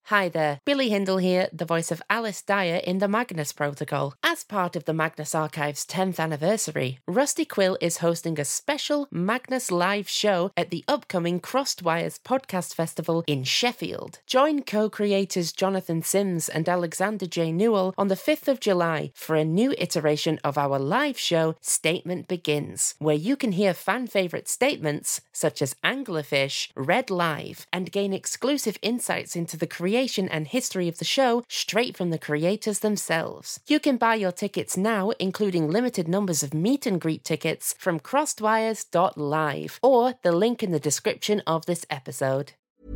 Hi there, Billy Hindle here, the voice of Alice Dyer in the Magnus Protocol. As part of the Magnus Archive's 10th anniversary, Rusty Quill is hosting a special Magnus live show at the upcoming Crossed Wires Podcast Festival in Sheffield. Join co-creators Jonathan Sims and Alexander J. Newell on the 5th of July for a new iteration of our live show, Statement Begins, where you can hear fan-favourite statements such as Anglerfish read live and gain exclusive insights into the creation and history of the show straight from the creators themselves. You can buy your tickets now, including limited numbers of meet and greet tickets from crossedwires.live or the link in the description of this episode.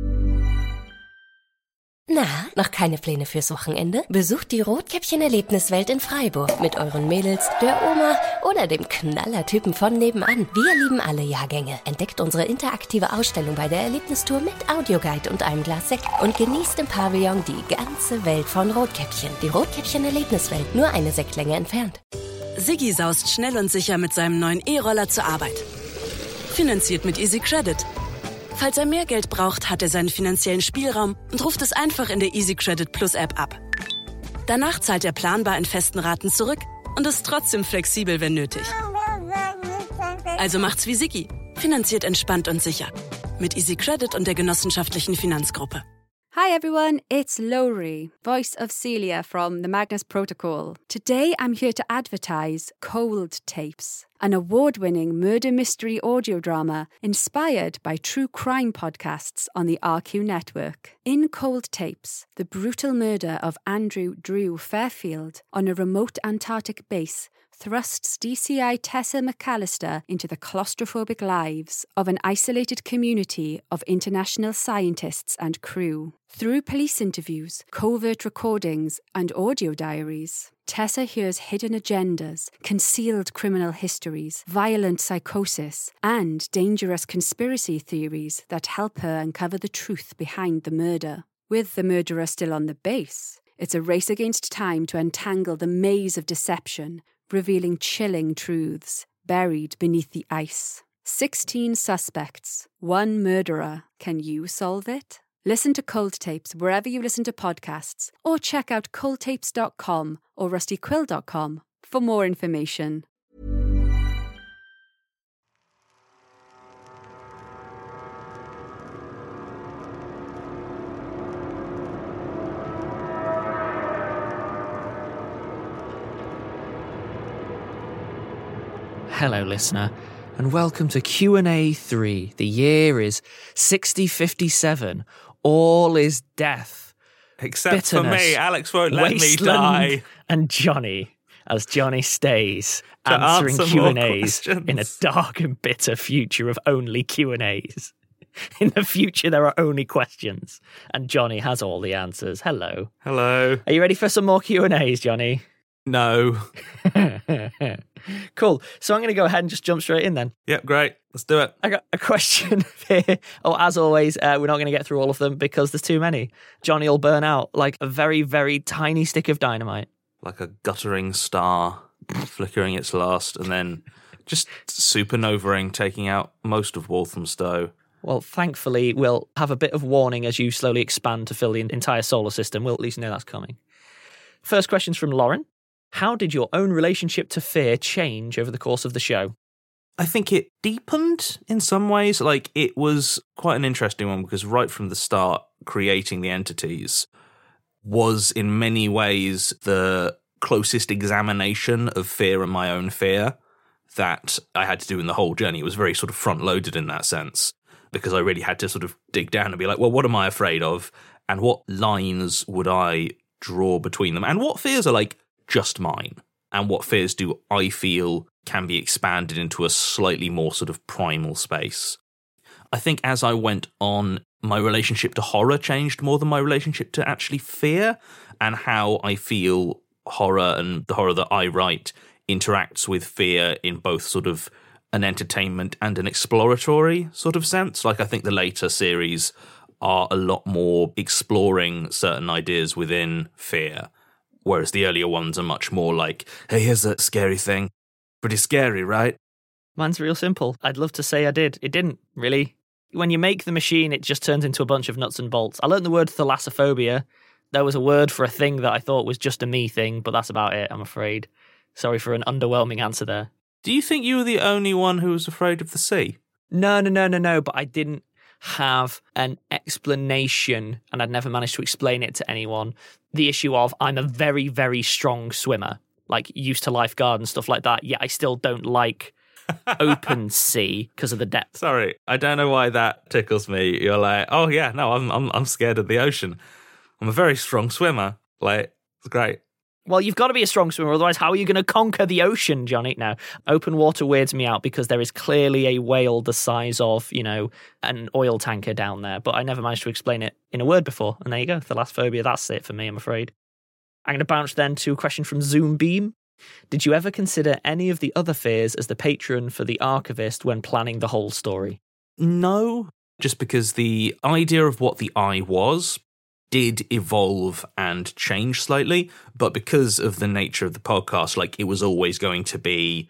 Na, noch keine Pläne fürs Wochenende? Besucht die Rotkäppchen-Erlebniswelt in Freiburg mit euren Mädels, der Oma oder dem Knallertypen von nebenan. Wir lieben alle Jahrgänge. Entdeckt unsere interaktive Ausstellung bei der Erlebnistour mit Audioguide und einem Glas Sekt und genießt im Pavillon die ganze Welt von Rotkäppchen. Die Rotkäppchen-Erlebniswelt, nur eine Sektlänge entfernt. Siggi saust schnell und sicher mit seinem neuen E-Roller zur Arbeit. Finanziert mit Easy Credit. Falls er mehr Geld braucht, hat er seinen finanziellen Spielraum und ruft es einfach in der Easy Credit Plus App ab. Danach zahlt er planbar in festen Raten zurück und ist trotzdem flexibel, wenn nötig. Also macht's wie Siggi. Finanziert entspannt und sicher. Mit Easy Credit und der genossenschaftlichen Finanzgruppe. Hi everyone, it's Lowry, voice of Celia from the Magnus Protocol. Today I'm here to advertise Cold Tapes, an award-winning murder mystery audio drama inspired by true crime podcasts on the RQ network. In Cold Tapes, the brutal murder of Andrew Drew Fairfield on a remote Antarctic base thrusts DCI Tessa McAllister into the claustrophobic lives of an isolated community of international scientists and crew. Through police interviews, covert recordings, and audio diaries, Tessa hears hidden agendas, concealed criminal histories, violent psychosis, and dangerous conspiracy theories that help her uncover the truth behind the murder. With the murderer still on the base, it's a race against time to untangle the maze of deception, revealing chilling truths buried beneath the ice. 16 suspects, one murderer. Can you solve it? Listen to Cold Tapes wherever you listen to podcasts, or check out coldtapes.com or rustyquill.com for more information. Hello, listener, and welcome to Q&A 3. The year is 6057. All is death. Except for me, Alex won't let me die. And Johnny, as Johnny stays answering Q&As in a dark and bitter future of only Q&As. In the future, there are only questions, and Johnny has all the answers. Hello. Hello. Are you ready for some more Q&As, Johnny? No. Cool. So I'm going to go ahead and just jump straight in then. Yep, great. Let's do it. I got a question here. Oh, as always, we're not going to get through all of them because there's too many. Johnny will burn out like a very, very tiny stick of dynamite. Like a guttering star flickering its last and then just supernovaing, taking out most of Walthamstow. Well, thankfully, we'll have a bit of warning as you slowly expand to fill the entire solar system. We'll at least know that's coming. First question's from Lauren. How did your own relationship to fear change over the course of the show? I think it deepened in some ways. Like, it was quite an interesting one because right from the start, creating the entities was in many ways the closest examination of fear and my own fear that I had to do in the whole journey. It was very sort of front-loaded in that sense because I really had to sort of dig down and be like, well, what am I afraid of? And what lines would I draw between them? And what fears are like just mine? And what fears do I feel can be expanded into a slightly more sort of primal space? I think as I went on, my relationship to horror changed more than my relationship to actually fear, and how I feel horror and the horror that I write interacts with fear in both sort of an entertainment and an exploratory sort of sense. Like, I think the later series are a lot more exploring certain ideas within fear, whereas the earlier ones are much more like, hey, here's a scary thing. Pretty scary, right? Mine's real simple. I'd love to say I did. It didn't, really. When you make the machine, it just turns into a bunch of nuts and bolts. I learned the word thalassophobia. There was a word for a thing that I thought was just a me thing, but that's about it, I'm afraid. Sorry for an underwhelming answer there. Do you think you were the only one who was afraid of the sea? No, but I didn't have an explanation, and I'd never managed to explain it to anyone. The issue of I'm a very, very strong swimmer, like used to lifeguard and stuff like that, yet I still don't like open sea because of the depth. Sorry, I don't know why that tickles me. You're like, oh yeah, no, I'm scared of the ocean. I'm a very strong swimmer. Like, it's great. Well, you've got to be a strong swimmer, otherwise how are you going to conquer the ocean, Johnny? Now, open water weirds me out because there is clearly a whale the size of, an oil tanker down there, but I never managed to explain it in a word before. And there you go, thalassophobia, that's it for me, I'm afraid. I'm going to bounce then to a question from Zoom Beam. Did you ever consider any of the other fears as the patron for the archivist when planning the whole story? No, just because the idea of what the eye was did evolve and change slightly, but because of the nature of the podcast, like it was always going to be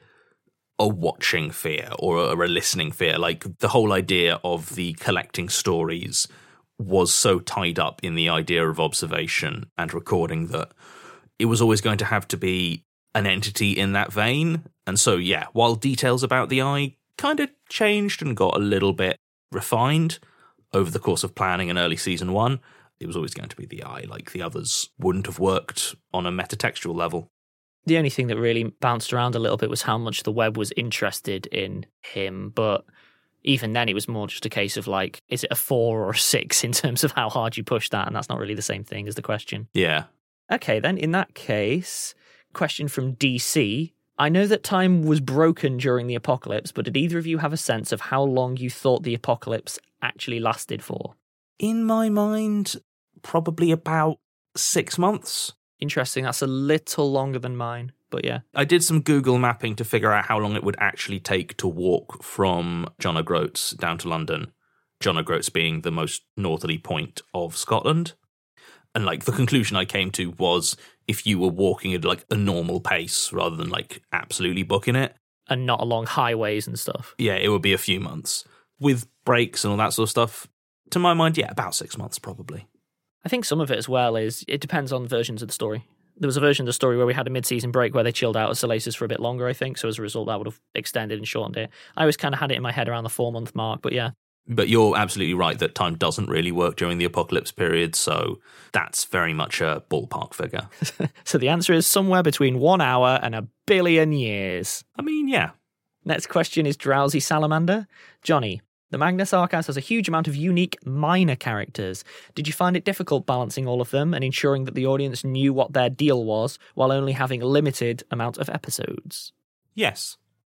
a watching fear or a listening fear. Like the whole idea of the collecting stories was so tied up in the idea of observation and recording that it was always going to have to be an entity in that vein. And so, yeah, while details about the eye kind of changed and got a little bit refined over the course of planning in early season 1, it was always going to be the eye. Like the others wouldn't have worked on a metatextual level. The only thing that really bounced around a little bit was how much the web was interested in him, but even then it was more just a case of like, is it a 4 or a 6 in terms of how hard you push that? And that's not really the same thing as the question. Yeah. Okay, then in that case, question from DC. I know that time was broken during the apocalypse, but did either of you have a sense of how long you thought the apocalypse actually lasted for? In my mind, probably about 6 months. Interesting. That's a little longer than mine, but yeah. I did some Google mapping to figure out how long it would actually take to walk from John O'Groats down to London. John O'Groats being the most northerly point of Scotland. And like the conclusion I came to was if you were walking at like a normal pace rather than like absolutely booking it. And not along highways and stuff. Yeah, it would be a few months. With breaks and all that sort of stuff, to my mind, yeah, about 6 months probably. I think some of it as well is it depends on versions of the story. There was a version of the story where we had a mid-season break where they chilled out at Salacious for a bit longer, I think. So as a result, that would have extended and shortened it. I always kind of had it in my head around the 4-month mark, but yeah. But you're absolutely right that time doesn't really work during the apocalypse period, so that's very much a ballpark figure. So the answer is somewhere between 1 hour and 1 billion years. I mean, yeah. Next question is Drowsy Salamander. Johnny, the Magnus Archives has a huge amount of unique minor characters. Did you find it difficult balancing all of them and ensuring that the audience knew what their deal was while only having a limited amount of episodes? Yes.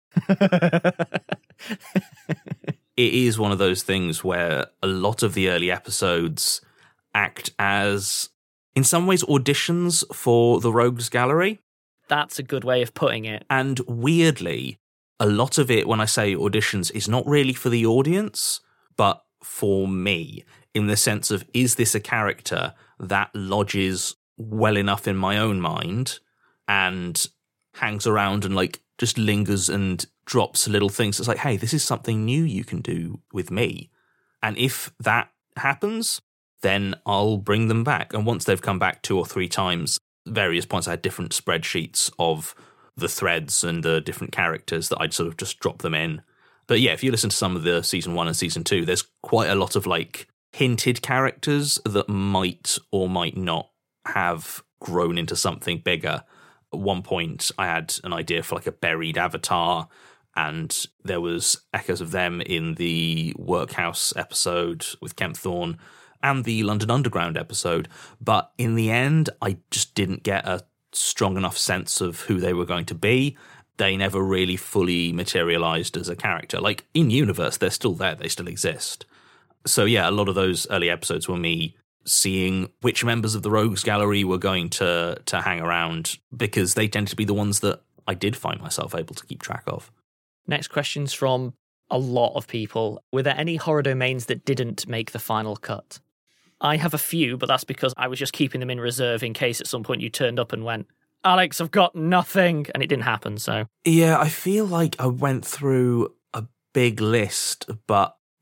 It is one of those things where a lot of the early episodes act as, in some ways, auditions for the Rogues Gallery. That's a good way of putting it. And weirdly, a lot of it, when I say auditions, is not really for the audience, but for me, in the sense of, is this a character that lodges well enough in my own mind and hangs around and like just lingers and drops little things. It's like, hey, this is something new you can do with me. And if that happens, then I'll bring them back. And once they've come back 2 or 3 times, various points I had different spreadsheets of the threads and the different characters that I'd sort of just drop them in. But yeah, if you listen to some of the season 1 and season 2, there's quite a lot of like hinted characters that might or might not have grown into something bigger. At one point, I had an idea for like a buried avatar, and there was echoes of them in the Workhouse episode with Kemp Thorne and the London Underground episode. But in the end, I just didn't get a strong enough sense of who they were going to be. They never really fully materialized as a character. Like in universe, they're still there. They still exist. So yeah, a lot of those early episodes were me seeing which members of the Rogues Gallery were going to hang around, because they tended to be the ones that I did find myself able to keep track of. Next question's from a lot of people. Were there any horror domains that didn't make the final cut? I have a few, but that's because I was just keeping them in reserve in case at some point you turned up and went, Alex, I've got nothing, and it didn't happen, so. Yeah, I feel like I went through a big list, but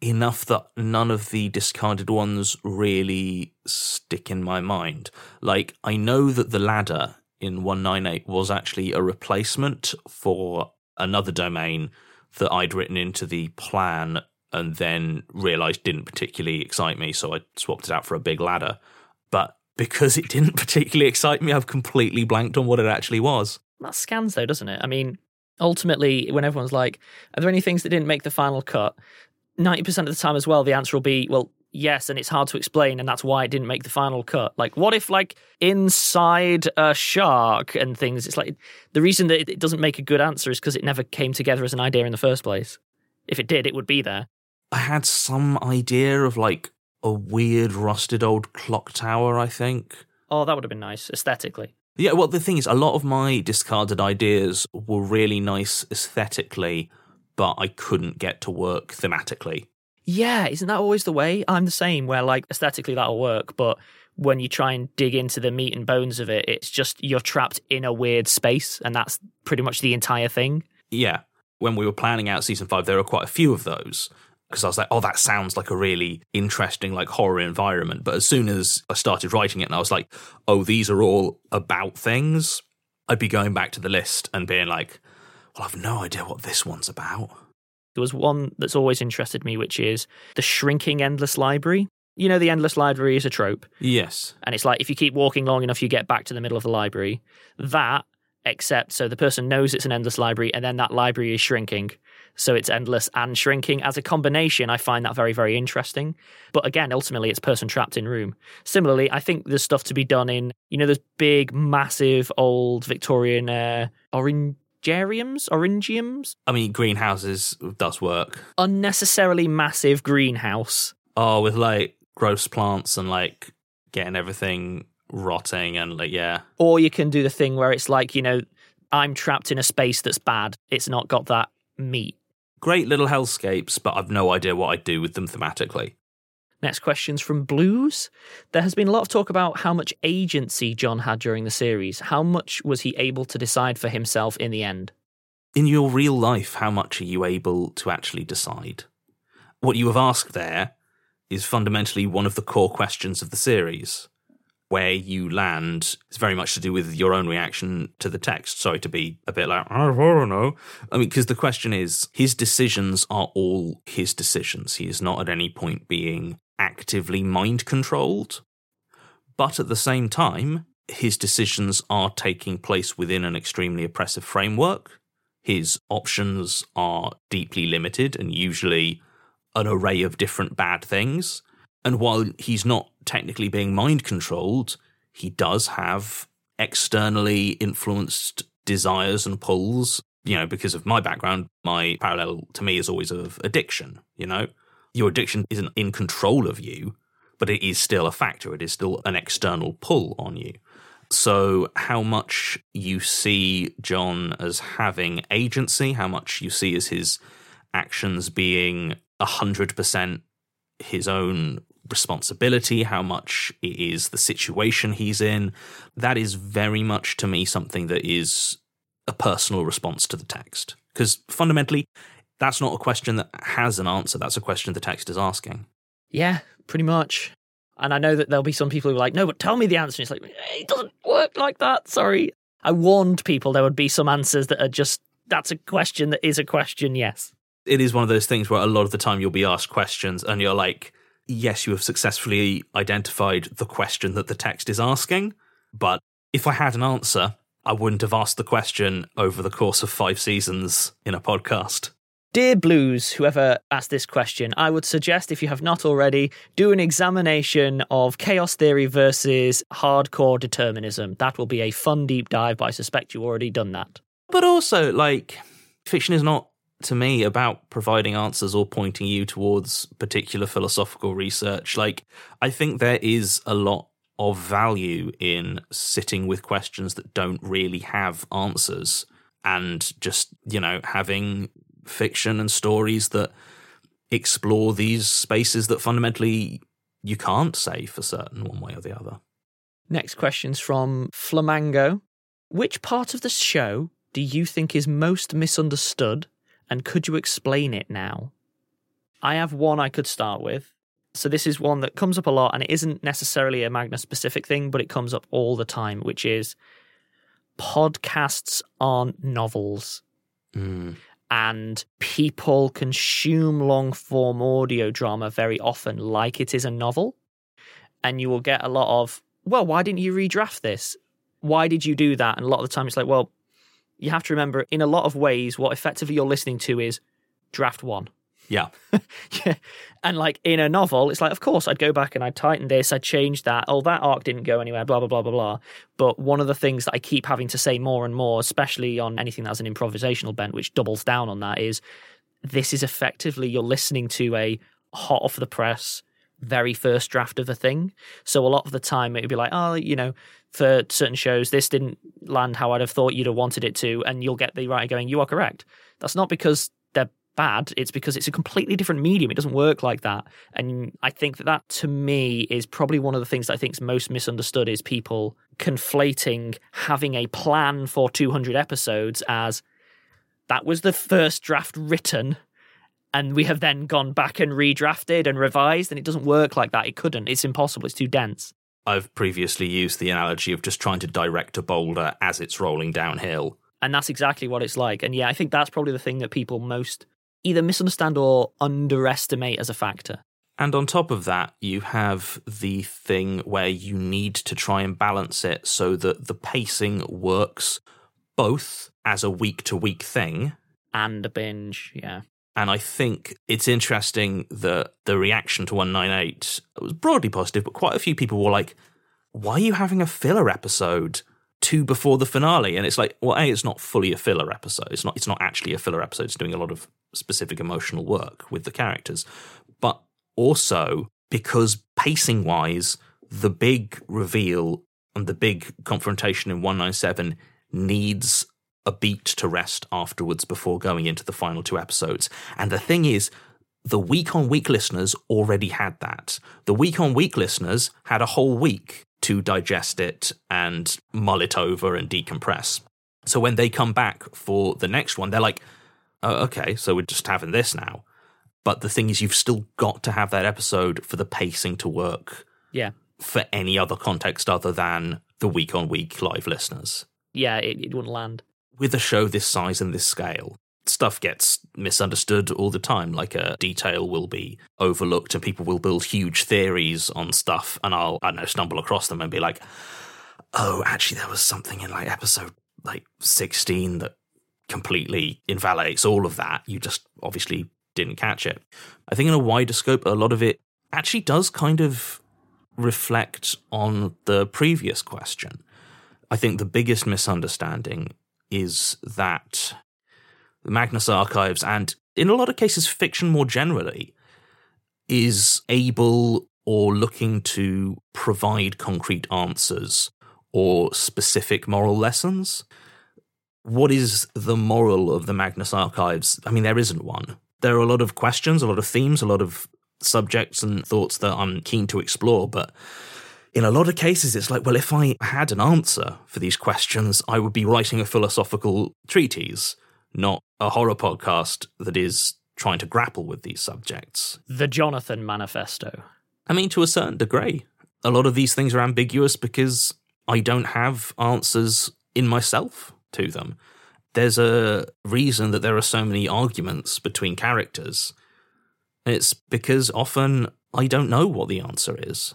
enough that none of the discarded ones really stick in my mind. Like, I know that the ladder in 198 was actually a replacement for another domain that I'd written into the plan and then realised didn't particularly excite me, so I swapped it out for a big ladder. But because it didn't particularly excite me, I've completely blanked on what it actually was. That scans, though, doesn't it? I mean, ultimately, when everyone's like, are there any things that didn't make the final cut? 90% of the time as well, the answer will be, well, yes, and it's hard to explain, and that's why it didn't make the final cut. Like, what if, like, inside a shark and things? It's like, the reason that it doesn't make a good answer is because it never came together as an idea in the first place. If it did, it would be there. I had some idea of, like, a weird rusted old clock tower, I think. Oh, that would have been nice, aesthetically. Yeah, well, the thing is, a lot of my discarded ideas were really nice aesthetically, but I couldn't get to work thematically. Yeah, isn't that always the way? I'm the same, where, like, aesthetically that'll work, but when you try and dig into the meat and bones of it, it's just you're trapped in a weird space, and that's pretty much the entire thing. Yeah. When we were planning out Season 5, there were quite a few of those, because I was like, oh, that sounds like a really interesting, like, horror environment. But as soon as I started writing it and I was like, oh, these are all about things, I'd be going back to the list and being like, well, I've no idea what this one's about. There was one that's always interested me, which is the shrinking endless library. You know, the endless library is a trope. Yes. And it's like, if you keep walking long enough, you get back to the middle of the library. That, except so the person knows it's an endless library, and then that library is shrinking. So it's endless and shrinking. As a combination, I find that very, very interesting. But again, ultimately, it's person trapped in room. Similarly, I think there's stuff to be done in, you know, those big, massive, old Victorian orangiums? I mean, greenhouses does work. Unnecessarily massive greenhouse. Oh, with, like, gross plants and, like, getting everything rotting and, like, yeah. Or you can do the thing where it's like, you know, I'm trapped in a space that's bad. It's not got that meat. Great little hellscapes, but I've no idea what I'd do with them thematically. Next question's from Blues. There has been a lot of talk about how much agency John had during the series. How much was he able to decide for himself in the end? In your real life, how much are you able to actually decide? What you have asked there is fundamentally one of the core questions of the series. Where you land is very much to do with your own reaction to the text. Sorry to be a bit like, I don't know. I mean, because the question is, his decisions are all his decisions. He is not at any point being actively mind-controlled. But at the same time, his decisions are taking place within an extremely oppressive framework. His options are deeply limited and usually an array of different bad things. And while he's not technically being mind-controlled, he does have externally influenced desires and pulls. You know, because of my background, my parallel to me is always of addiction, you know? Your addiction isn't in control of you, but it is still a factor. It is still an external pull on you. So how much you see John as having agency, how much you see as his actions being 100% his own responsibility, how much it is the situation he's in, that is very much to me something that is a personal response to the text. Because fundamentally, that's not a question that has an answer, that's a question the text is asking. Yeah, pretty much. And I know that there'll be some people who are like, no, but tell me the answer. And it's like, it doesn't work like that, sorry. I warned people there would be some answers that are just, that's a question that is a question, yes. It is one of those things where a lot of the time you'll be asked questions and you're like, yes, you have successfully identified the question that the text is asking, but if I had an answer, I wouldn't have asked the question over the course of 5 seasons in a podcast. Dear Blues, whoever asked this question, I would suggest, if you have not already, do an examination of chaos theory versus hardcore determinism. That will be a fun deep dive, but I suspect you've already done that. But also, like, fiction is not, to me, about providing answers or pointing you towards particular philosophical research. Like, I think there is a lot of value in sitting with questions that don't really have answers and just, you know, having fiction and stories that explore these spaces that fundamentally you can't say for certain one way or the other. Next question's from Flamango. Which part of the show do you think is most misunderstood, and could you explain it now? I have one I could start with. So this is one that comes up a lot, and it isn't necessarily a Magnus-specific thing, but it comes up all the time, which is podcasts on novels. And people consume long-form audio drama very often like it is a novel. And you will get a lot of, well, why didn't you redraft this? Why did you do that? And a lot of the time it's like, well, you have to remember, in a lot of ways, what effectively you're listening to is draft one. Yeah. Yeah. And like in a novel, it's like, of course, I'd go back and I'd tighten this, I'd change that. Oh, that arc didn't go anywhere, blah, blah, blah, blah, blah. But one of the things that I keep having to say more and more, especially on anything that's an improvisational bent, which doubles down on that, is this is effectively you're listening to a hot off the press, very first draft of a thing. So a lot of the time it would be like, oh, you know, for certain shows, this didn't land how I'd have thought you'd have wanted it to. And you'll get the writer going, you are correct. That's not because they're bad. It's because it's a completely different medium. It doesn't work like that. And I think that to me is probably one of the things that I think is most misunderstood is people conflating having a plan for 200 episodes as that was the first draft written and we have then gone back and redrafted and revised, and it doesn't work like that. It couldn't. It's impossible. It's too dense. I've previously used the analogy of just trying to direct a boulder as it's rolling downhill. And that's exactly what it's like. And yeah, I think that's probably the thing that people most either misunderstand or underestimate as a factor. And on top of that, you have the thing where you need to try and balance it so that the pacing works both as a week-to-week thing. And a binge, yeah. And I think it's interesting that the reaction to 198 was broadly positive, but quite a few people were like, why are you having a filler episode 2 before the finale? And it's like, well, A, it's not fully a filler episode. It's not actually a filler episode. It's doing a lot of specific emotional work with the characters. But also, because pacing-wise, the big reveal and the big confrontation in 197 needs a beat to rest afterwards before going into the final 2 episodes. And the thing is, the week-on-week listeners already had that. The week-on-week listeners had a whole week to digest it and mull it over and decompress. So when they come back for the next one, they're like, oh, okay, so we're just having this now. But the thing is, you've still got to have that episode for the pacing to work. Yeah. For any other context other than the week-on-week live listeners. Yeah, it wouldn't land. With a show this size and this scale, stuff gets misunderstood all the time. Like a detail will be overlooked and people will build huge theories on stuff, and I'll, I don't know, stumble across them and be like, oh, actually there was something in like episode like 16 that completely invalidates all of that. You just obviously didn't catch it. I think in a wider scope, a lot of it actually does kind of reflect on the previous question. I think the biggest misunderstanding is that the Magnus Archives, and in a lot of cases fiction more generally, is able or looking to provide concrete answers or specific moral lessons. What is the moral of the Magnus Archives? I mean, there isn't one. There are a lot of questions, a lot of themes, a lot of subjects and thoughts that I'm keen to explore, but in a lot of cases, it's like, well, if I had an answer for these questions, I would be writing a philosophical treatise, not a horror podcast that is trying to grapple with these subjects. The Jonathan Manifesto. I mean, to a certain degree. A lot of these things are ambiguous because I don't have answers in myself to them. There's a reason that there are so many arguments between characters. It's because often I don't know what the answer is.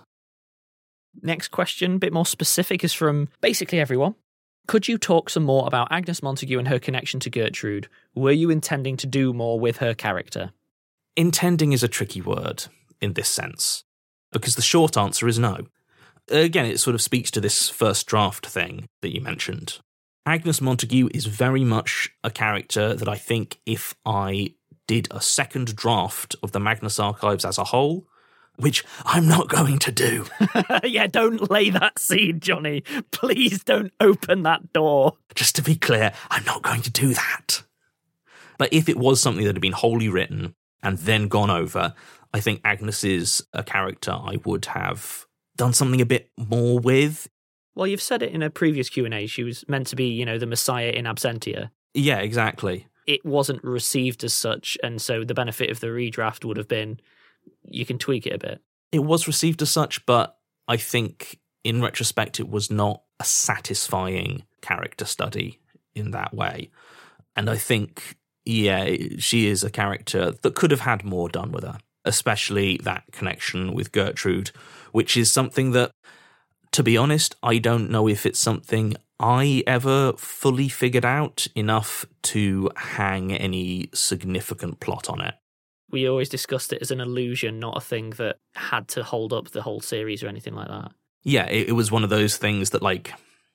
Next question, a bit more specific, is from basically everyone. Could you talk some more about Agnes Montague and her connection to Gertrude? Were you intending to do more with her character? Intending is a tricky word in this sense, because the short answer is no. Again, it sort of speaks to this first draft thing that you mentioned. Agnes Montague is very much a character that I think if I did a second draft of the Magnus Archives as a whole, which I'm not going to do. Yeah, don't lay that seed, Johnny. Please don't open that door. Just to be clear, I'm not going to do that. But if it was something that had been wholly written and then gone over, I think Agnes is a character I would have done something a bit more with. Well, you've said it in a previous Q&A. She was meant to be, the Messiah in absentia. Yeah, exactly. it wasn't received as such, and so the benefit of the redraft would have been you can tweak it a bit. It was received as such, but I think in retrospect it was not a satisfying character study in that way. And I think, yeah, she is a character that could have had more done with her, especially that connection with Gertrude, which is something that, to be honest, I don't know if it's something I ever fully figured out enough to hang any significant plot on it. We always discussed it as an illusion, not a thing that had to hold up the whole series or anything like that. Yeah, it was one of those things that, like,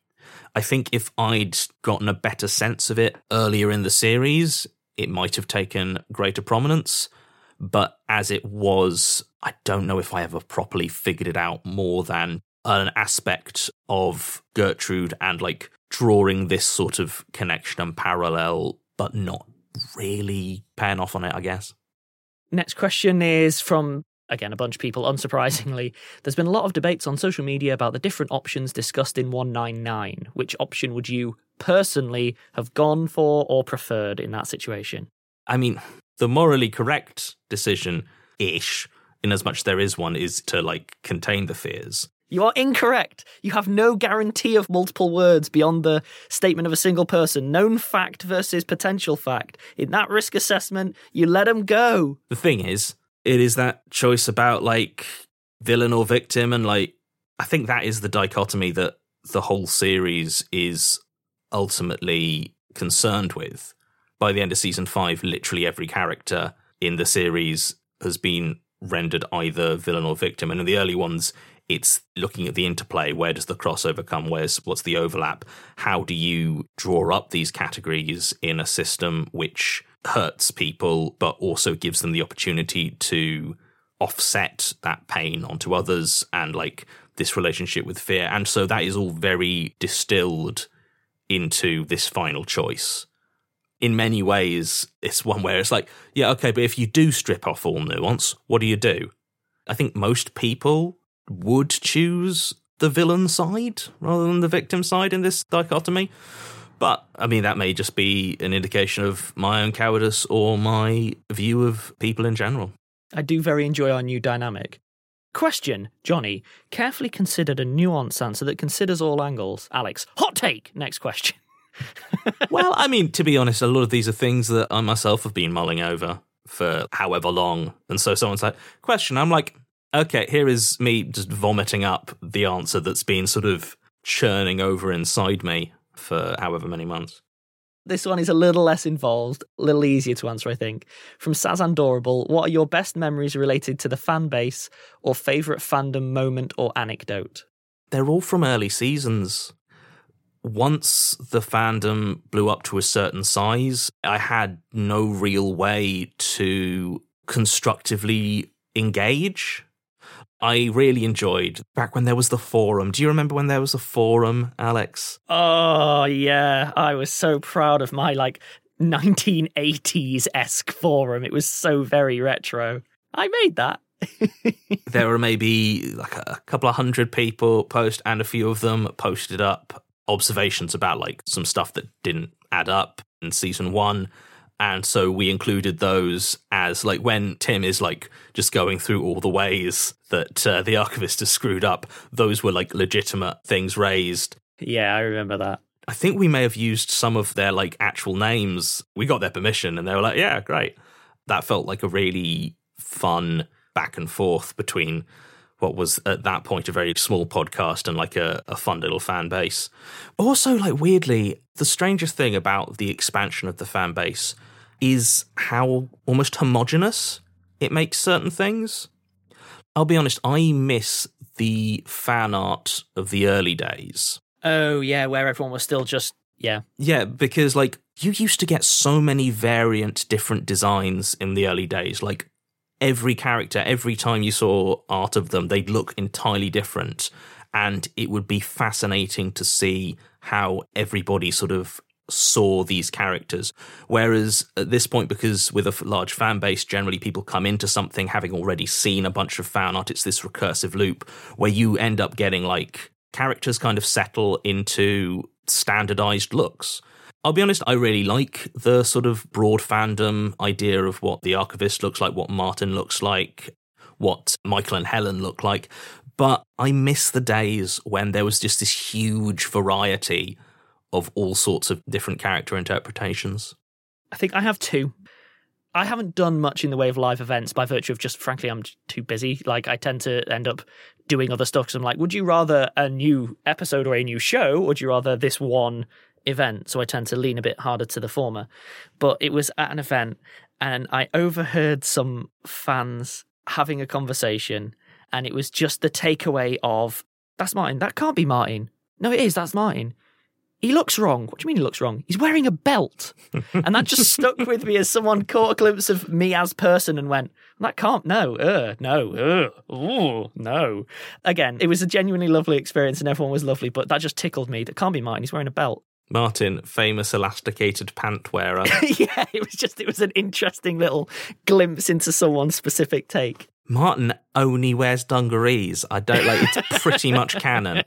I think if I'd gotten a better sense of it earlier in the series, it might have taken greater prominence. But as it was, I don't know if I ever properly figured it out more than an aspect of Gertrude and, like, drawing this sort of connection and parallel, but not really paying off on it, I guess. Next question is from, again, a bunch of people, unsurprisingly. There's been a lot of debates on social media about the different options discussed in 199. Which option would you personally have gone for or preferred in that situation? I mean, the morally correct decision-ish, in as much there is one, is to, like, contain the fears. You are incorrect. You have no guarantee of multiple words beyond the statement of a single person. Known fact versus potential fact. In that risk assessment, you let them go. The thing is, it is that choice about, like, villain or victim, and, like, I think that is the dichotomy that the whole series is ultimately concerned with. By the end of season 5, literally every character in the series has been rendered either villain or victim, and in the early ones, it's looking at the interplay. Where does the crossover come? What's the overlap? How do you draw up these categories in a system which hurts people, but also gives them the opportunity to offset that pain onto others, and, like, this relationship with fear? And so that is all very distilled into this final choice. In many ways, it's one where it's like, yeah, okay, but if you do strip off all nuance, what do you do? I think most people would choose the villain side rather than the victim side in this dichotomy. But, I mean, that may just be an indication of my own cowardice or my view of people in general. I do very enjoy our new dynamic. Question, Johnny. Carefully considered a nuanced answer that considers all angles. Alex, hot take. Next question. Well, I mean, to be honest, a lot of these are things that I myself have been mulling over for however long. And so someone's like, question. I'm like, okay, here is me just vomiting up the answer that's been sort of churning over inside me for however many months. This one is a little less involved, a little easier to answer, I think. From Sazandorable, what are your best memories related to the fan base or favourite fandom moment or anecdote? They're all from early seasons. Once the fandom blew up to a certain size, I had no real way to constructively engage. I really enjoyed back when there was the forum. Do you remember when there was a forum, Alex? Oh, yeah. I was so proud of my, like, 1980s-esque forum. It was so very retro. I made that. There were maybe like a couple of hundred people post, and a few of them posted up observations about, like, some stuff that didn't add up in season 1. And so we included those as, like, when Tim is, like, just going through all the ways that the Archivist has screwed up, those were, like, legitimate things raised. Yeah, I remember that. I think we may have used some of their, like, actual names. We got their permission and they were like, yeah, great. That felt like a really fun back and forth between what was at that point a very small podcast and, like, a fun little fan base. Also, like, weirdly, the strangest thing about the expansion of the fan base is how almost homogenous it makes certain things. I'll be honest, I miss the fan art of the early days. Oh, yeah, where everyone was still just, yeah. Yeah, because, like, you used to get so many variant different designs in the early days. Like, every character, every time you saw art of them, they'd look entirely different. And it would be fascinating to see how everybody sort of saw these characters. Whereas at this point, because with a large fan base, generally people come into something having already seen a bunch of fan art. It's this recursive loop where you end up getting, like, characters kind of settle into standardized looks. I'll be honest, I really like the sort of broad fandom idea of what the Archivist looks like, what Martin looks like, what Michael and Helen look like. But I miss the days when there was just this huge variety of all sorts of different character interpretations. I think I have two. I haven't done much in the way of live events by virtue of just, frankly, I'm too busy. Like, I tend to end up doing other stuff because I'm like, would you rather a new episode or a new show, or would you rather this one event? So I tend to lean a bit harder to the former. But it was at an event, and I overheard some fans having a conversation, and it was just the takeaway of, that's Martin. That can't be Martin. No, it is. That's Martin. He looks wrong. What do you mean he looks wrong? He's wearing a belt. And that just stuck with me as someone caught a glimpse of me as person and went, that can't, no. Again, it was a genuinely lovely experience and everyone was lovely, but that just tickled me. That can't be Martin. He's wearing a belt. Martin, famous elasticated pant wearer. Yeah, it was an interesting little glimpse into someone's specific take. Martin only wears dungarees. I don't like, it's pretty much canon.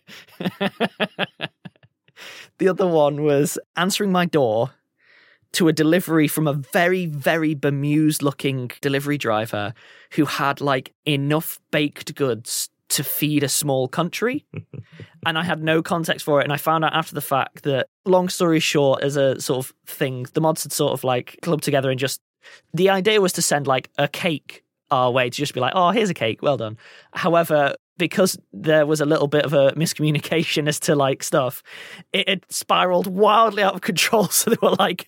The other one was answering my door to a delivery from a very, very bemused-looking delivery driver who had, like, enough baked goods to feed a small country. And I had no context for it. And I found out after the fact that, long story short, as a sort of thing, the mods had sort of, like, clubbed together and just... The idea was to send, like, a cake our way, to just be like, oh, here's a cake, well done. However, because there was a little bit of a miscommunication as to like stuff, it had spiraled wildly out of control. So there were like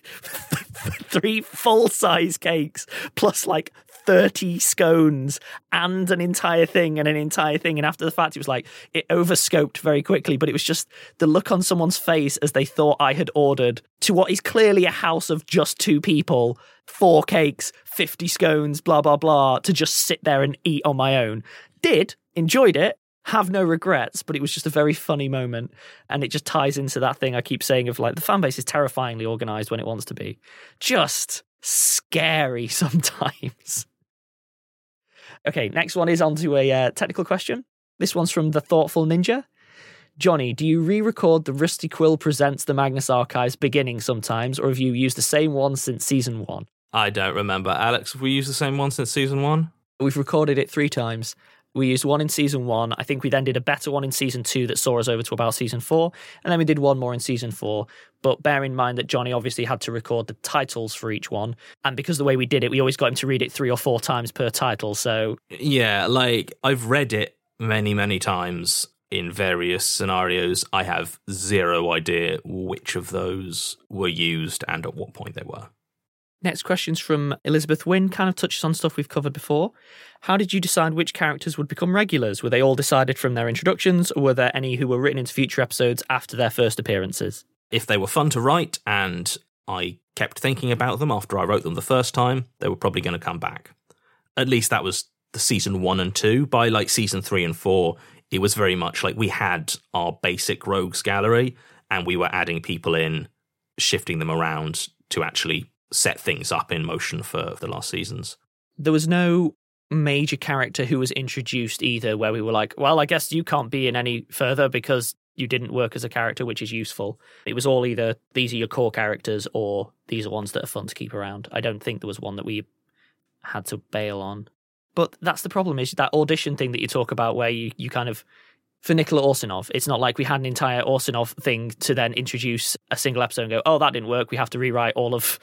3 full-size cakes plus like 30 scones and an entire thing. And after the fact, it was like, it overscoped very quickly, but it was just the look on someone's face as they thought I had ordered to what is clearly a house of just 2 people, 4 cakes, 50 scones, blah, blah, blah, to just sit there and eat on my own. Enjoyed it, have no regrets, but it was just a very funny moment. And it just ties into that thing I keep saying of like, the fan base is terrifyingly organised when it wants to be. Just scary sometimes. Okay, next one is onto a technical question. This one's from The Thoughtful Ninja. Johnny, do you re-record the Rusty Quill Presents the Magnus Archives beginning sometimes, or have you used the same one since season 1? I don't remember. Alex, have we used the same one since season 1? We've recorded it 3 times. We used one in season 1. I think we then did a better one in season 2 that saw us over to about season 4. And then we did one more in season 4. But bear in mind that Johnny obviously had to record the titles for each one. And because the way we did it, we always got him to read it 3 or 4 times per title. So yeah, like I've read it many, many times in various scenarios. I have zero idea which of those were used and at what point they were. Next question's from Elizabeth Wynn, kind of touches on stuff we've covered before. How did you decide which characters would become regulars? Were they all decided from their introductions, or were there any who were written into future episodes after their first appearances? If they were fun to write and I kept thinking about them after I wrote them the first time, they were probably going to come back. At least that was the season 1 and 2. By like season 3 and 4, it was very much like we had our basic rogues gallery and we were adding people in, shifting them around to actually set things up in motion for the last seasons. There was no major character who was introduced either where we were like, well, I guess you can't be in any further because you didn't work as a character, which is useful. It was all either these are your core characters or these are ones that are fun to keep around. I don't think there was one that we had to bail on. But that's the problem, is that audition thing that you talk about where you kind of, for Nikola Orsinov, it's not like we had an entire Orsinov thing to then introduce a single episode and go, oh, that didn't work, we have to rewrite all of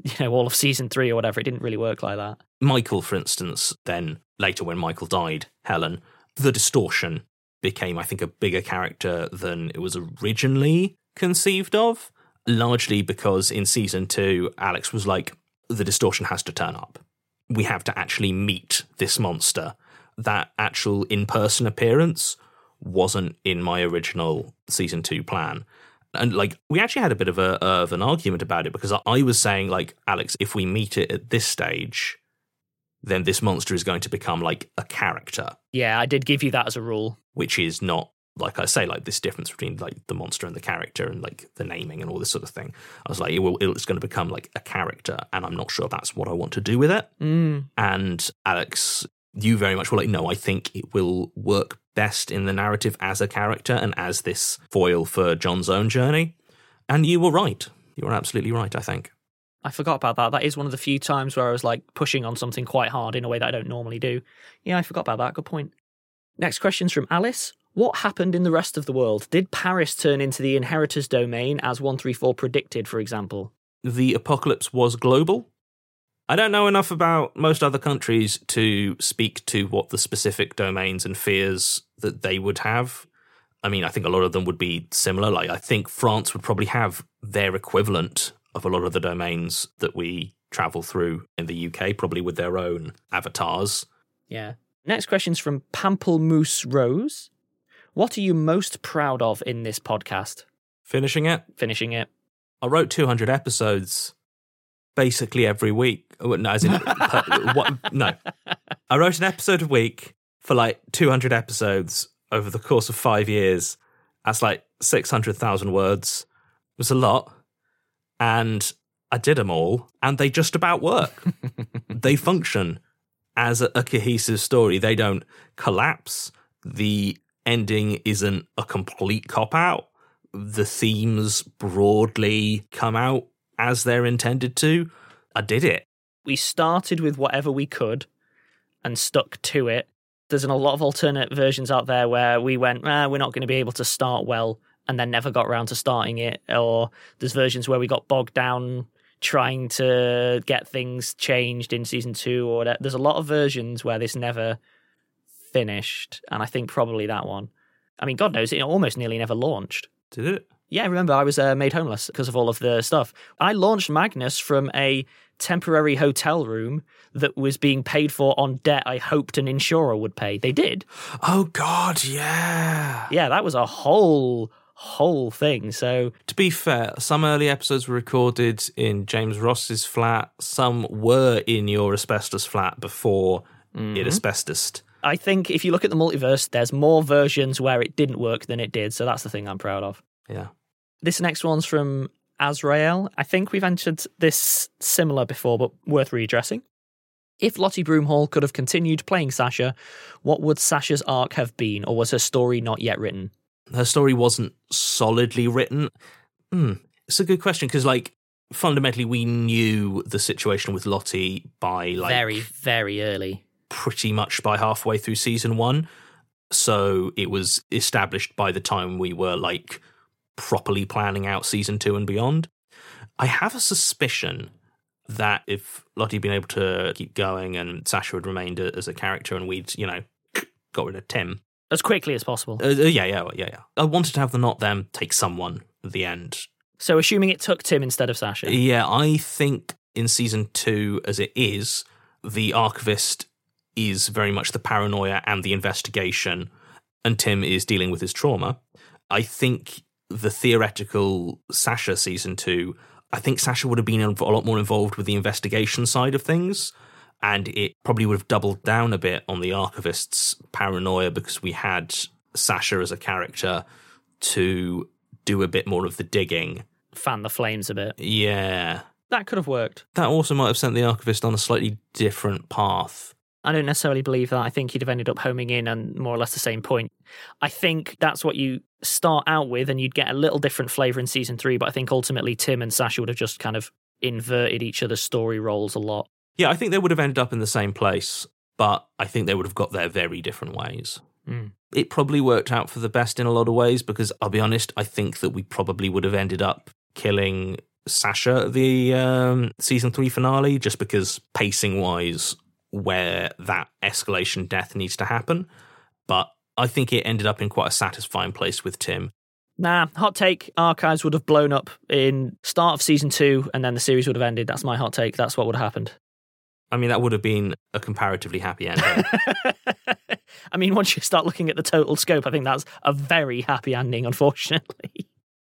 season 3 or whatever. It didn't really work like that. Michael, for instance, then later when Michael died, Helen, the distortion became, I think, a bigger character than it was originally conceived of, largely because in season 2, Alex was like, the distortion has to turn up. We have to actually meet this monster. That actual in-person appearance wasn't in my original season 2 plan. And like, we actually had a bit of an argument about it because I was saying, like, Alex, if we meet it at this stage, then this monster is going to become like a character. Yeah, I did give you that as a rule. Which is not, like I say, like this difference between like the monster and the character and like the naming and all this sort of thing. I was like, it's going to become like a character, and I'm not sure that's what I want to do with it. And Alex, you very much were like, no, I think it will work best in the narrative as a character and as this foil for John's own journey. And you were right. You're absolutely right, I think. I forgot about that. That is one of the few times where I was like pushing on something quite hard in a way that I don't normally do. Yeah, I forgot about that. Good point. Next question's from Alice. What happened in the rest of the world? Did Paris turn into the Inheritors domain as 134 predicted, for example? The apocalypse was global. I don't know enough about most other countries to speak to what the specific domains and fears that they would have. I mean, I think a lot of them would be similar. Like, I think France would probably have their equivalent of a lot of the domains that we travel through in the UK, probably with their own avatars. Yeah. Next question's from Pamplemousse Rose. What are you most proud of in this podcast? Finishing it. I wrote 200 episodes basically every week. No, as in, no. I wrote an episode a week for like 200 episodes over the course of 5 years. That's like 600,000 words. It was a lot. And I did them all, and they just about work. They function as a cohesive story. They don't collapse. The ending isn't a complete cop-out. The themes broadly come out as they're intended to. I did it. We started with whatever we could and stuck to it. There's a lot of alternate versions out there where we went, we're not going to be able to start well, and then never got around to starting it. Or there's versions where we got bogged down trying to get things changed in season 2. Or there's a lot of versions where this never finished, and I think probably that one. I mean, God knows, it almost nearly never launched. Did it? Yeah, remember, I was made homeless because of all of the stuff. I launched Magnus from a temporary hotel room that was being paid for on debt I hoped an insurer would pay. They did. Oh, God, yeah. Yeah, that was a whole thing. So, to be fair, some early episodes were recorded in James Ross's flat. Some were in your asbestos flat before it asbestosed. I think if you look at the multiverse, there's more versions where it didn't work than it did. So that's the thing I'm proud of. Yeah. This next one's from Azrael. I think we've answered this similar before, but worth readdressing. If Lottie Broomhall could have continued playing Sasha, what would Sasha's arc have been, or was her story not yet written? Her story wasn't solidly written. It's a good question, because, like, fundamentally we knew the situation with Lottie by, like... very, very early. Pretty much by halfway through season 1. So it was established by the time we were, like, properly planning out season 2 and beyond. I have a suspicion that if Lottie had been able to keep going and Sasha had remained as a character and we'd, got rid of Tim. As quickly as possible. Yeah. I wanted to have the not them take someone at the end. So assuming it took Tim instead of Sasha? Yeah, I think in season 2, as it is, the Archivist is very much the paranoia and the investigation, and Tim is dealing with his trauma. I think the theoretical Sasha season 2, I think Sasha would have been a lot more involved with the investigation side of things, and it probably would have doubled down a bit on the Archivist's paranoia because we had Sasha as a character to do a bit more of the digging. Fan the flames a bit. Yeah. That could have worked. That also might have sent the Archivist on a slightly different path. I don't necessarily believe that. I think he'd have ended up homing in on more or less the same point. I think that's what you start out with, and you'd get a little different flavour in season 3, but I think ultimately Tim and Sasha would have just kind of inverted each other's story roles a lot. Yeah, I think they would have ended up in the same place, but I think they would have got there very different ways. It probably worked out for the best in a lot of ways, because I'll be honest, I think that we probably would have ended up killing Sasha at the season 3 finale, just because pacing-wise, where that escalation death needs to happen. But I think it ended up in quite a satisfying place with Tim. Nah, hot take, Archives would have blown up in start of season 2 and then the series would have ended. That's my hot take. That's what would have happened. I mean, that would have been a comparatively happy ending. I mean, once you start looking at the total scope, I think that's a very happy ending, unfortunately.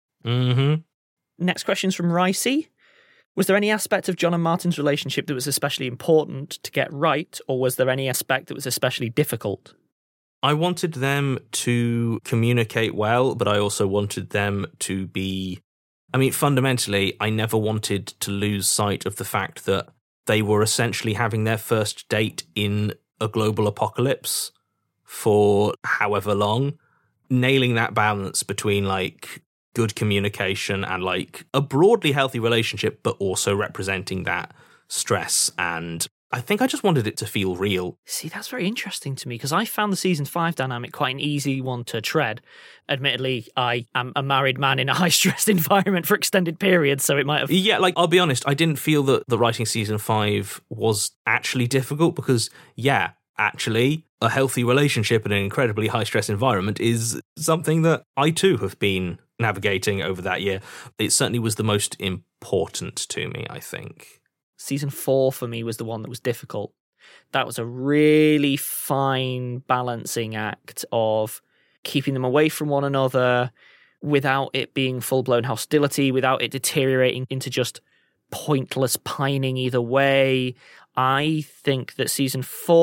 Next question's from Ricey. Was there any aspect of John and Martin's relationship that was especially important to get right, or was there any aspect that was especially difficult? I wanted them to communicate well, but I also wanted them to be... I mean, fundamentally, I never wanted to lose sight of the fact that they were essentially having their first date in a global apocalypse for however long. Nailing that balance between, like, good communication and like a broadly healthy relationship, but also representing that stress. And I think I just wanted it to feel real. See, that's very interesting to me because I found the season 5 dynamic quite an easy one to tread. Admittedly, I am a married man in a high-stressed environment for extended periods, so it might have... Yeah, like, I'll be honest, I didn't feel that the writing season 5 was actually difficult because, yeah, actually, a healthy relationship in an incredibly high-stress environment is something that I too have been navigating over that year. It certainly was the most important to me, I think. Season 4 for me was the one that was difficult. That was a really fine balancing act of keeping them away from one another without it being full-blown hostility, without it deteriorating into just pointless pining either way. I think that season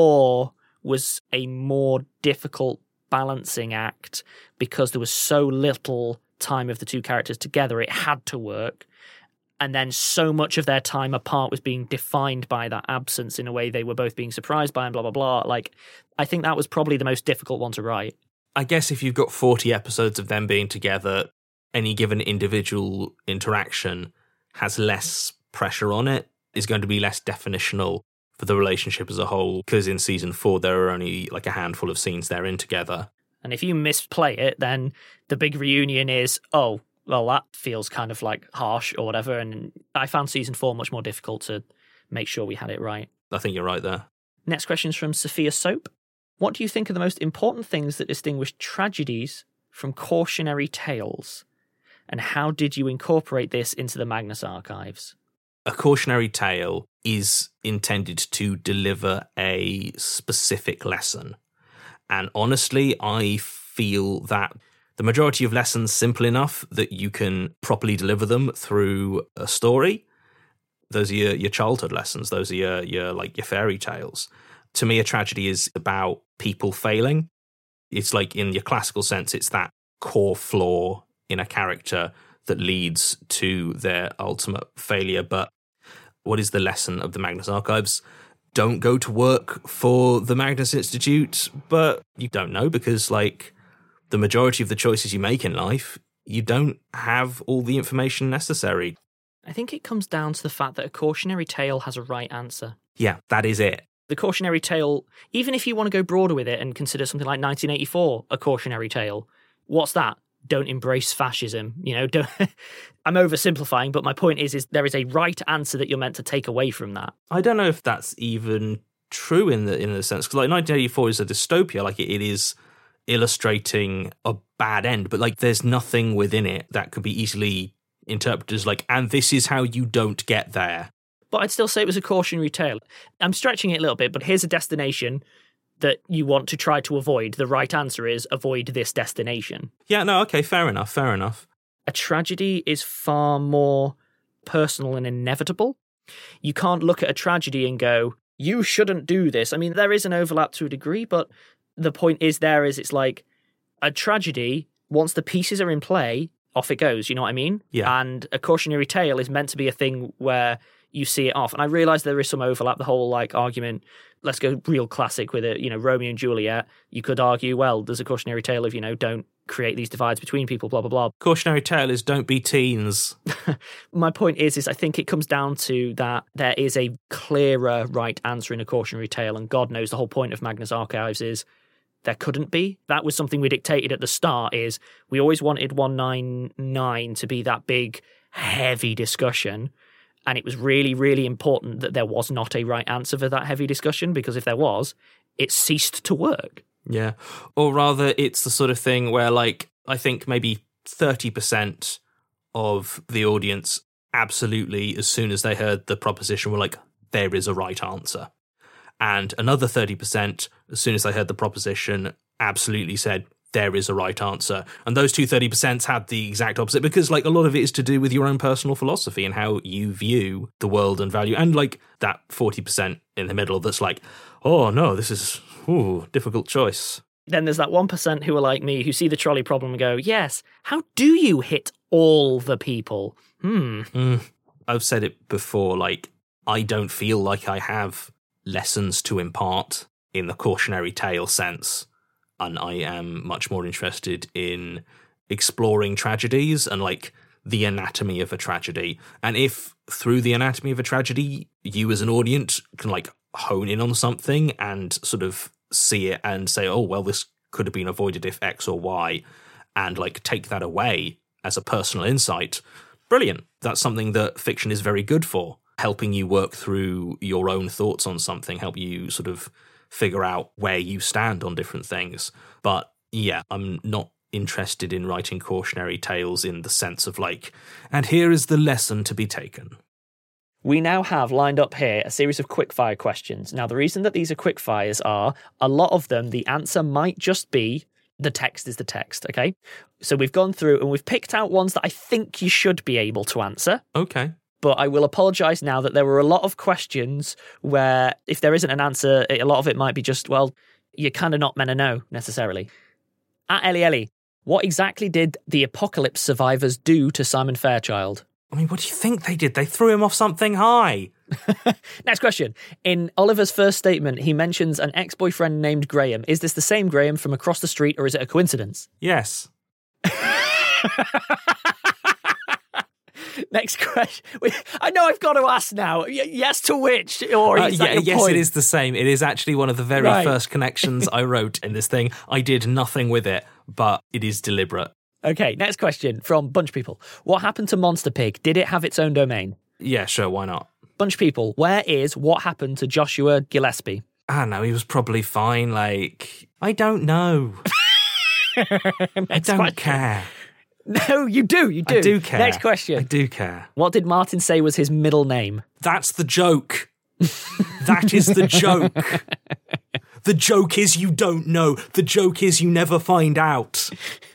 4 was a more difficult balancing act because there was so little time of the two characters together. It had to work. And then so much of their time apart was being defined by that absence in a way they were both being surprised by and blah, blah, blah. Like, I think that was probably the most difficult one to write. I guess if you've got 40 episodes of them being together, any given individual interaction has less pressure on it, is going to be less definitional for the relationship as a whole, because in season 4 there are only like a handful of scenes they're in together. And if you misplay it, then the big reunion is, oh, well, that feels kind of like harsh or whatever. And I found season 4 much more difficult to make sure we had it right. I think you're right there. Next question is from Sophia Soap. What do you think are the most important things that distinguish tragedies from cautionary tales? And how did you incorporate this into the Magnus archives? A cautionary tale is intended to deliver a specific lesson. And honestly, I feel that the majority of lessons simple enough that you can properly deliver them through a story. Those are your childhood lessons. Those are your fairy tales. To me, a tragedy is about people failing. It's like, in your classical sense, it's that core flaw in a character that leads to their ultimate failure. But what is the lesson of the Magnus Archives? Don't go to work for the Magnus Institute, but you don't know because, like, the majority of the choices you make in life, you don't have all the information necessary. I think it comes down to the fact that a cautionary tale has a right answer. Yeah, that is it. The cautionary tale, even if you want to go broader with it and consider something like 1984 a cautionary tale, what's that? Don't embrace fascism. You know, don't. I'm oversimplifying, but my point is there is a right answer that you're meant to take away from that. I don't know if that's even true in the sense, because like 1984 is a dystopia, like it is illustrating a bad end, but like there's nothing within it that could be easily interpreted as like, and this is how you don't get there. But I'd still say it was a cautionary tale. I'm stretching it a little bit, but here's a destination that you want to try to avoid. The right answer is avoid this destination. Yeah, no, okay, fair enough. A tragedy is far more personal and inevitable. You can't look at a tragedy and go, you shouldn't do this. I mean, there is an overlap to a degree, but the point is it's like a tragedy, once the pieces are in play, off it goes, you know what I mean? Yeah. And a cautionary tale is meant to be a thing where you see it off. And I realise there is some overlap, the whole like argument, let's go real classic with it, you know, Romeo and Juliet. You could argue, well, there's a cautionary tale of, you know, don't create these divides between people, blah, blah, blah. Cautionary tale is don't be teens. My point is I think it comes down to that there is a clearer right answer in a cautionary tale, and God knows the whole point of Magnus Archives is there couldn't be. That was something we dictated at the start, is we always wanted 199 to be that big, heavy discussion. And it was really, really important that there was not a right answer for that heavy discussion, because if there was, it ceased to work. Yeah. Or rather, it's the sort of thing where, like, I think maybe 30% of the audience absolutely, as soon as they heard the proposition, were like, there is a right answer. And another 30%, as soon as they heard the proposition, absolutely said, there is a right answer. And those two 30% had the exact opposite, because like a lot of it is to do with your own personal philosophy and how you view the world and value. And like that 40% in the middle that's like, oh no, this is difficult choice. Then there's that 1% who are like me, who see the trolley problem and go, yes, how do you hit all the people? I've said it before, like, I don't feel like I have lessons to impart in the cautionary tale sense. And I am much more interested in exploring tragedies and like the anatomy of a tragedy. And if through the anatomy of a tragedy, you as an audience can like hone in on something and sort of see it and say, oh, well, this could have been avoided if X or Y, and like take that away as a personal insight, brilliant. That's something that fiction is very good for, helping you work through your own thoughts on something, help you sort of figure out where you stand on different things. But yeah, I'm not interested in writing cautionary tales in the sense of like, and here is the lesson to be taken. We now have lined up here a series of quickfire questions. Now, the reason that these are quickfires are a lot of them, the answer might just be the text is the text, okay? So we've gone through and we've picked out ones that I think you should be able to answer. Okay. But I will apologise now that there were a lot of questions where if there isn't an answer, a lot of it might be just, well, you're kind of not meant to know necessarily. At Ellie, what exactly did the apocalypse survivors do to Simon Fairchild? I mean, what do you think they did? They threw him off something high. Next question. In Oliver's first statement, he mentions an ex-boyfriend named Graham. Is this the same Graham from across the street, or is it a coincidence? Yes. Next question. I know I've got to ask now. Yes to which? Or is that your yes, point? It is the same. It is actually one of the very first connections I wrote in this thing. I did nothing with it, but it is deliberate. Okay, next question from Bunch People. What happened to Monster Pig? Did it have its own domain? Yeah, sure, why not? Bunch People, where is What Happened to Joshua Gillespie? I know, he was probably fine. Like, I don't know. I don't care. No, you do. I do care. Next question. I do care. What did Martin say was his middle name? That's the joke. That is the joke. The joke is you don't know. The joke is you never find out.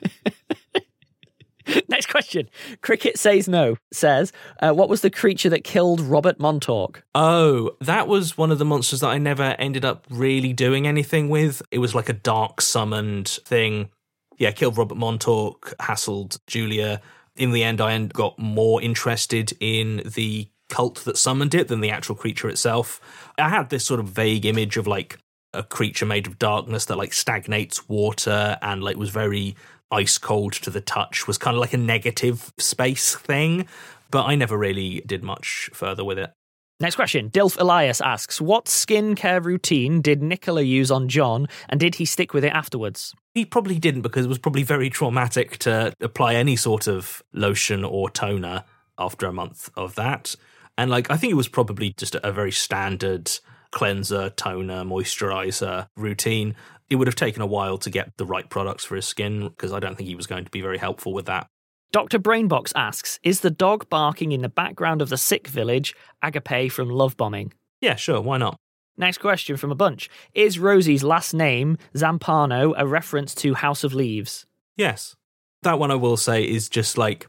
Next question. Cricket Says No says, what was the creature that killed Robert Montauk? Oh, that was one of the monsters that I never ended up really doing anything with. It was like a dark summoned thing. Yeah, killed Robert Montauk, hassled Julia. In the end, I got more interested in the cult that summoned it than the actual creature itself. I had this sort of vague image of like a creature made of darkness that like stagnates water and like was very ice cold to the touch, was kind of like a negative space thing, but I never really did much further with it. Next question. Dilf Elias asks, what skincare routine did Nicola use on John, and did he stick with it afterwards? He probably didn't, because it was probably very traumatic to apply any sort of lotion or toner after a month of that. And like, I think it was probably just a very standard cleanser, toner, moisturizer routine. It would have taken a while to get the right products for his skin, because I don't think he was going to be very helpful with that. Dr. Brainbox asks, is the dog barking in the background of the sick village Agape from Love Bombing? Yeah, sure, why not? Next question from a bunch. Is Rosie's last name, Zampano, a reference to House of Leaves? Yes. That one I will say is just like,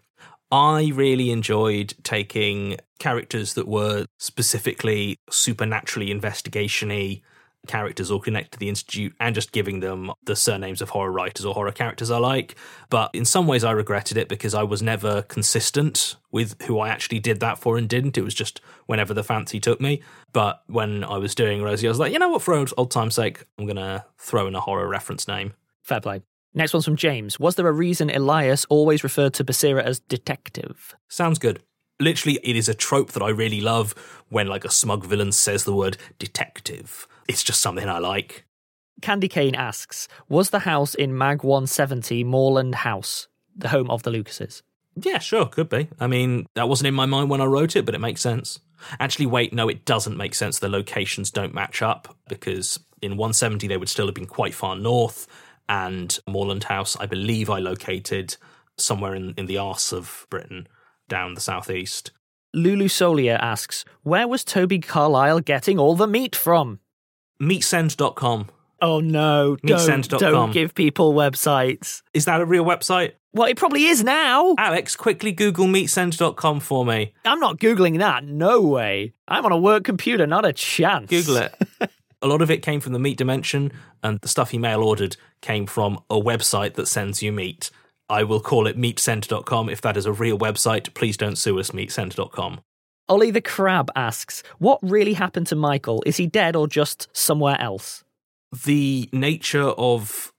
I really enjoyed taking characters that were specifically supernaturally investigation-y characters or connected to the Institute and just giving them the surnames of horror writers or horror characters I like. But in some ways I regretted it because I was never consistent with who I actually did that for and didn't. It was just whenever the fancy took me. But when I was doing Rosie, I was like, you know what, for old time's sake, I'm going to throw in a horror reference name. Fair play. Next one's from James. Was there a reason Elias always referred to Basira as detective? Sounds good. Literally, it is a trope that I really love when like a smug villain says the word detective. It's just something I like. Candy Cane asks, was the house in Mag 170 Moorland House, the home of the Lucases? Yeah, sure, could be. I mean, that wasn't in my mind when I wrote it, but it makes sense. Actually, wait, no, it doesn't make sense. The locations don't match up, because in 170 they would still have been quite far north, and Moorland House, I believe I located somewhere in the arse of Britain, down the southeast. Lulu Solier asks, where was Toby Carlyle getting all the meat from? Meatsend.com. Oh no, don't give people websites. Is that a real website? Well, it probably is now. Alex, quickly Google meatsend.com for me. I'm not Googling that, no way. I'm on a work computer, not a chance. Google it. A lot of it came from the meat dimension, and the stuff he mail ordered came from a website that sends you meat. I will call it meatsend.com. If that is a real website, please don't sue us, meatsend.com. Ollie the Crab asks, what really happened to Michael? Is he dead or just somewhere else? The nature of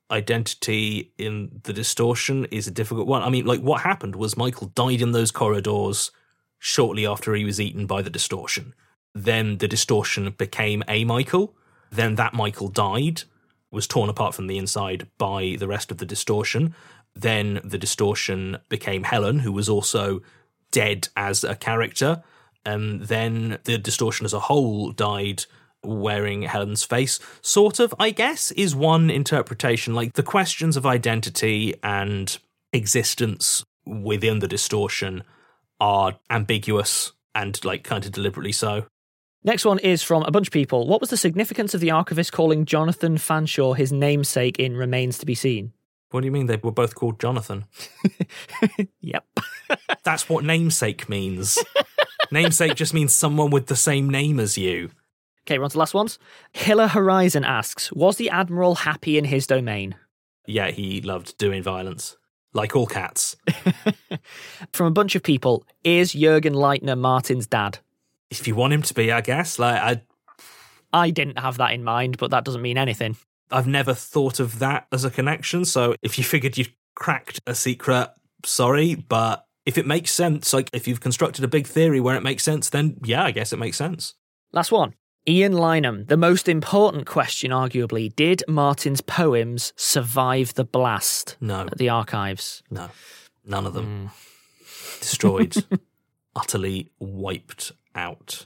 identity in the distortion is a difficult one. I mean, like, what happened was Michael died in those corridors shortly after he was eaten by the distortion. Then the distortion became a Michael. Then that Michael died, was torn apart from the inside by the rest of the distortion. Then the distortion became Helen, who was also dead as a character. And then the distortion as a whole died wearing Helen's face. Sort of, I guess, is one interpretation. Like, the questions of identity and existence within the distortion are ambiguous and, like, kind of deliberately so. Next one is from a bunch of people. What was the significance of the archivist calling Jonathan Fanshawe his namesake in Remains to be Seen? What do you mean they were both called Jonathan? Yep. That's what namesake means. Namesake just means someone with the same name as you. Okay, we're on to the last ones. Hiller Horizon asks, was the Admiral happy in his domain? Yeah, he loved doing violence. Like all cats. From a bunch of people, is Jürgen Leitner Martin's dad? If you want him to be, I guess. I didn't have that in mind, but that doesn't mean anything. I've never thought of that as a connection, so if you figured you cracked a secret, sorry, but if it makes sense, like if you've constructed a big theory where it makes sense, then yeah, I guess it makes sense. Last one. Ian Lynham, the most important question, arguably, did Martin's poems survive the blast? No. At the archives? No. None of them. Destroyed. Utterly wiped out.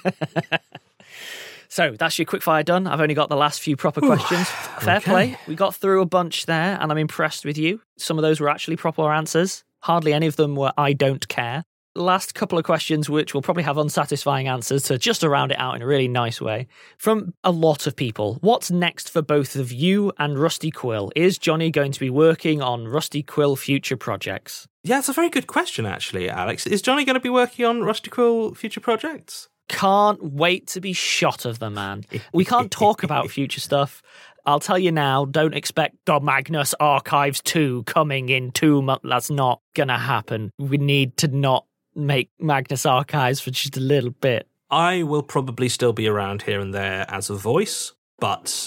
So that's your quickfire done. I've only got the last few proper questions. Fair play. We got through a bunch there, and I'm impressed with you. Some of those were actually proper answers. Hardly any of them were I don't care. Last couple of questions, which will probably have unsatisfying answers to just to round it out in a really nice way. From a lot of people, what's next for both of you and Rusty Quill? Is Johnny going to be working on Rusty Quill future projects? Yeah, it's a very good question, actually, Alex. Is Johnny going to be working on Rusty Quill future projects? Can't wait to be shot of the man. We can't talk about future stuff. I'll tell you now, don't expect the Magnus Archives 2 coming in 2 months. That's not going to happen. We need to not make Magnus Archives for just a little bit. I will probably still be around here and there as a voice, but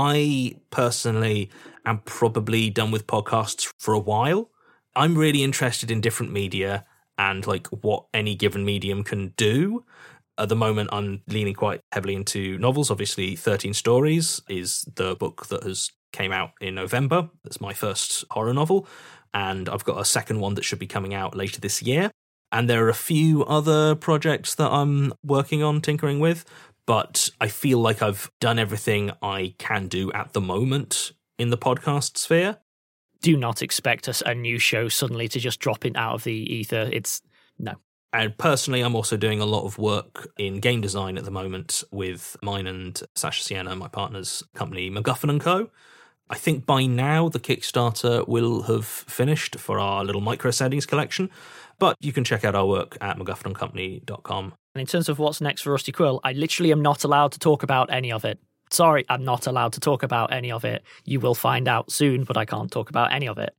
I personally am probably done with podcasts for a while. I'm really interested in different media and like what any given medium can do. At the moment, I'm leaning quite heavily into novels. Obviously, 13 Stories is the book that has came out in November. That's my first horror novel. And I've got a second one that should be coming out later this year. And there are a few other projects that I'm working on, tinkering with. But I feel like I've done everything I can do at the moment in the podcast sphere. Do not expect us a new show suddenly to just drop it out of the ether. No. And personally, I'm also doing a lot of work in game design at the moment with mine and Sasha Sienna, my partner's company, MacGuffin & Co. I think by now the Kickstarter will have finished for our little micro settings collection, but you can check out our work at MacGuffinandCompany.com. And in terms of what's next for Rusty Quill, I literally am not allowed to talk about any of it. Sorry, I'm not allowed to talk about any of it. You will find out soon, but I can't talk about any of it.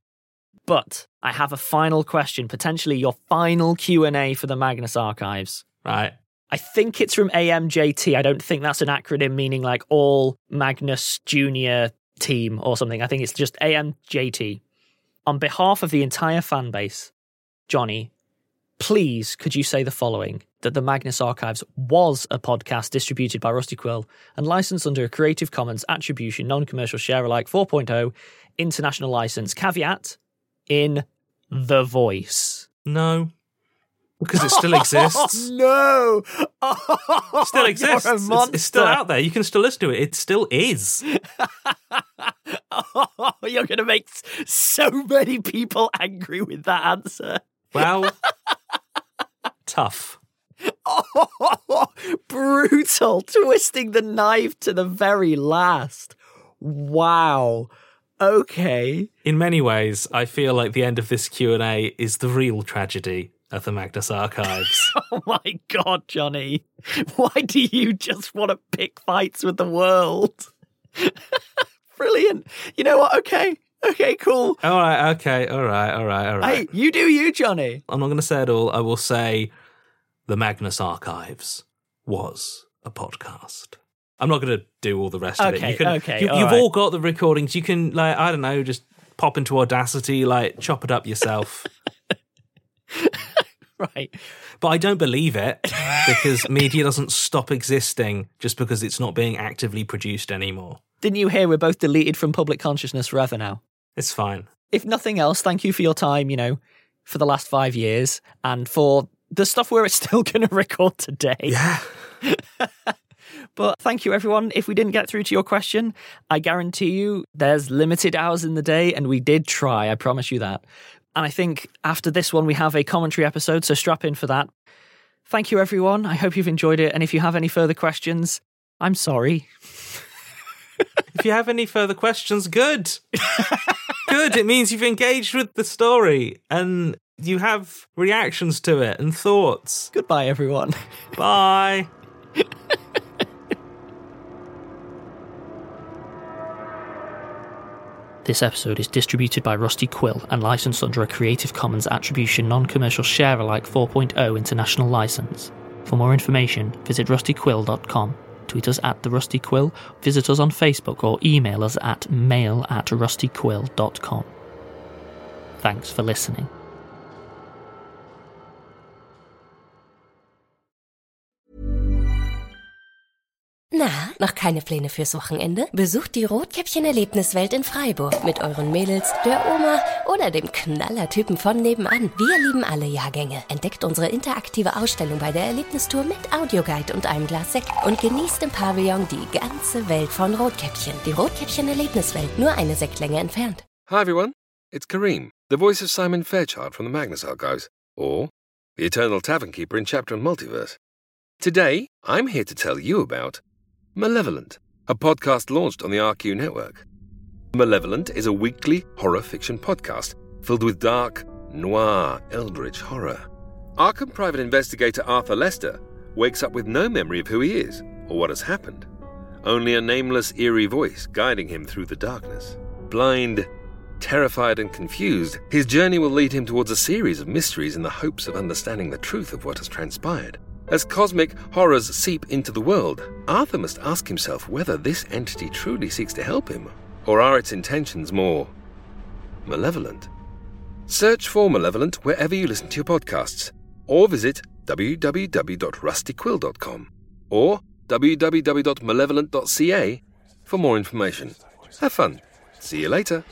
But I have a final question, potentially your final Q&A for the Magnus Archives. Right. I think it's from AMJT. I don't think that's an acronym meaning like all Magnus Junior team or something. I think it's just AMJT. On behalf of the entire fan base, Johnny, please could you say the following, that the Magnus Archives was a podcast distributed by Rusty Quill and licensed under a Creative Commons Attribution Non-Commercial Share-alike 4.0 international license, caveat, in the voice. No, because it still exists. No! It still exists. You're a monster. It's still out there. You can still listen to it. It still is. You're going to make so many people angry with that answer. Well, tough. Brutal. Twisting the knife to the very last. Wow. Okay. In many ways, I feel like the end of this Q&A is the real tragedy of the Magnus Archives. Oh my God, Johnny. Why do you just want to pick fights with the world? Brilliant. You know what? Okay, cool. All right, okay, all right. Hey, you do you, Johnny. I'm not going to say it all. I will say the Magnus Archives was a podcast. I'm not going to do all the rest of it. You've all got the recordings. You can, like, I don't know, just pop into Audacity, like, chop it up yourself. Right. But I don't believe it, because media doesn't stop existing just because it's not being actively produced anymore. Didn't you hear we're both deleted from public consciousness forever now? It's fine. If nothing else, thank you for your time, for the last 5 years and for the stuff we're still going to record today. Yeah. But thank you, everyone. If we didn't get through to your question, I guarantee you there's limited hours in the day, and we did try, I promise you that. And I think after this one, we have a commentary episode, so strap in for that. Thank you, everyone. I hope you've enjoyed it. And if you have any further questions, I'm sorry. If you have any further questions, good. Good. It means you've engaged with the story and you have reactions to it and thoughts. Goodbye, everyone. Bye. This episode is distributed by Rusty Quill and licensed under a Creative Commons Attribution Non-Commercial Share-alike 4.0 international license. For more information, visit rustyquill.com, tweet us at @TheRustyQuill, visit us on Facebook, or email us at mail@rustyquill.com. Thanks for listening. Na, noch keine Pläne fürs Wochenende? Besucht die Rotkäppchen-Erlebniswelt in Freiburg mit euren Mädels, der Oma oder dem Knallertypen von nebenan. Wir lieben alle Jahrgänge. Entdeckt unsere interaktive Ausstellung bei der Erlebnistour mit Audioguide und einem Glas Sekt und genießt im Pavillon die ganze Welt von Rotkäppchen. Die Rotkäppchen-Erlebniswelt, nur eine Sektlänge entfernt. Hi everyone, it's Kareem, the voice of Simon Fairchild from the Magnus Archives, or the Eternal Tavern Keeper in Chapter and Multiverse. Today, I'm here to tell you about Malevolent, a podcast launched on the RQ network. Malevolent is a weekly horror fiction podcast filled with dark, noir, eldritch horror. Arkham private investigator Arthur Lester wakes up with no memory of who he is or what has happened. Only a nameless, eerie voice guiding him through the darkness. Blind, terrified and confused, his journey will lead him towards a series of mysteries in the hopes of understanding the truth of what has transpired. As cosmic horrors seep into the world, Arthur must ask himself whether this entity truly seeks to help him, or are its intentions more malevolent. Search for Malevolent wherever you listen to your podcasts, or visit www.rustyquill.com or www.malevolent.ca for more information. Have fun. See you later.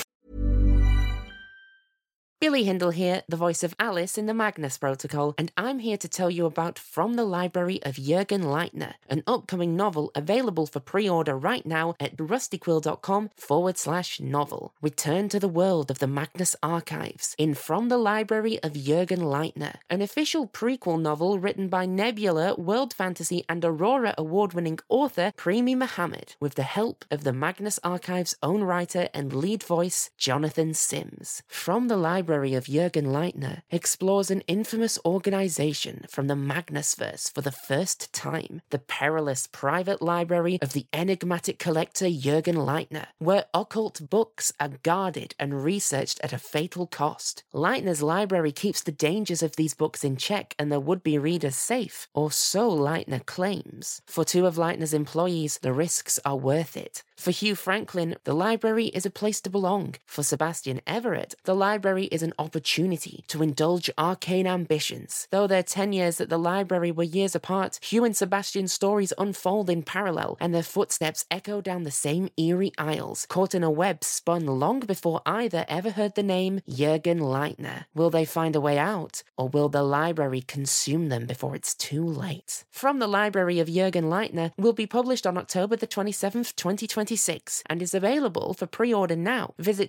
Billy Hindle here, the voice of Alice in the Magnus Protocol, and I'm here to tell you about From the Library of Jürgen Leitner, an upcoming novel available for pre-order right now at rustyquill.com/novel. Return to the world of the Magnus Archives in From the Library of Jürgen Leitner, an official prequel novel written by Nebula, World Fantasy and Aurora award-winning author Premi Mohammed, with the help of the Magnus Archives' own writer and lead voice, Jonathan Sims. From the Library of Jürgen Leitner explores an infamous organization from the Magnusverse for the first time, the perilous private library of the enigmatic collector Jürgen Leitner, where occult books are guarded and researched at a fatal cost. Leitner's library keeps the dangers of these books in check and their would-be readers safe, or so Leitner claims. For two of Leitner's employees, the risks are worth it. For Hugh Franklin, the library is a place to belong. For Sebastian Everett, the library is an opportunity to indulge arcane ambitions. Though their 10 years at the library were years apart, Hugh and Sebastian's stories unfold in parallel, and their footsteps echo down the same eerie aisles, caught in a web spun long before either ever heard the name Jürgen Leitner. Will they find a way out, or will the library consume them before it's too late? From the Library of Jürgen Leitner will be published on October the 27th, 2026, and is available for pre-order now. Visit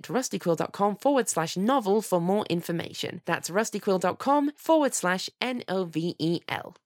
rustyquill.com/novel for more information. That's rustyquill.com/NOVEL.